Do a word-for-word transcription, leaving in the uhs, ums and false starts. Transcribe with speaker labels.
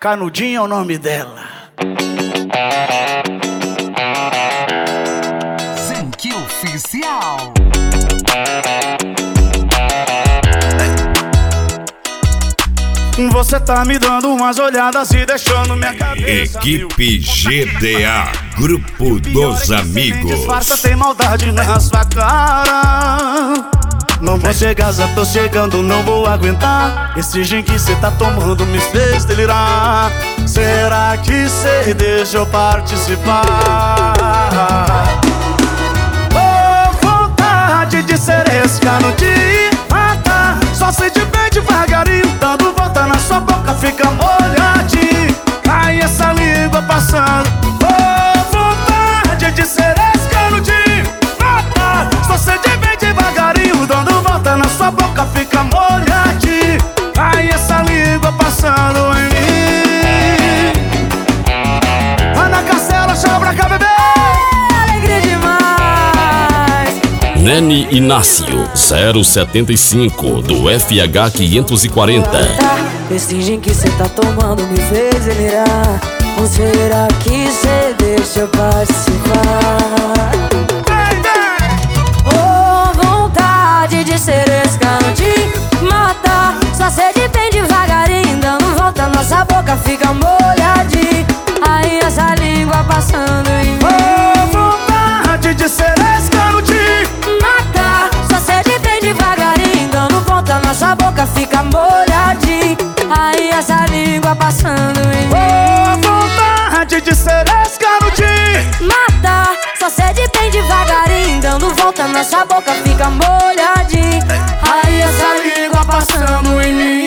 Speaker 1: Canudinho é o nome dela.
Speaker 2: Zenki Oficial.
Speaker 1: Você tá me dando umas olhadas e deixando minha cabeça.
Speaker 3: Equipe G D A, Grupo dos Amigos.
Speaker 1: Disfarça, tem maldade na sua cara. Não vou chegar, já tô chegando, não vou aguentar. Esse gin que cê tá tomando me fez delirar. Será que cê deixa eu participar? Oh, vontade de ser esse canudinho, mata. Só sei de bem devagarinho, dando volta na sua boca, fica molhadinho. Ai, essa língua passando. Oh, vontade de ser esse canudinho, mata. Só sei de bem devagarinho, dando volta na sua boca, fica molhadinho. Ai, essa língua passando em mim. Ana Castela, chama pra cá, bebê.
Speaker 4: Alegria demais.
Speaker 5: Nene Inácio, zero setenta e cinco, do F H quinhentos e quarenta.
Speaker 4: Esse gin que cê tá tomando me fez delirar. Ou será que cê deixa eu participar? Oh, vontade de ser esse canudinho, mata. Só sede bem devagarinho, dando volta, nossa boca fica molhadinha. Aí essa língua passando em mim.
Speaker 1: Oh, vontade de ser esse canudinho,
Speaker 4: mata. Só sede bem devagarinho, dando volta, nossa boca fica molhadinha. Aí essa língua passando em mim.
Speaker 1: oh, vontade de ser esse canudinho,
Speaker 4: mata. Só sede bem devagarinho, dando volta, nossa boca fica molhadinha. Aí essa língua passando em mim.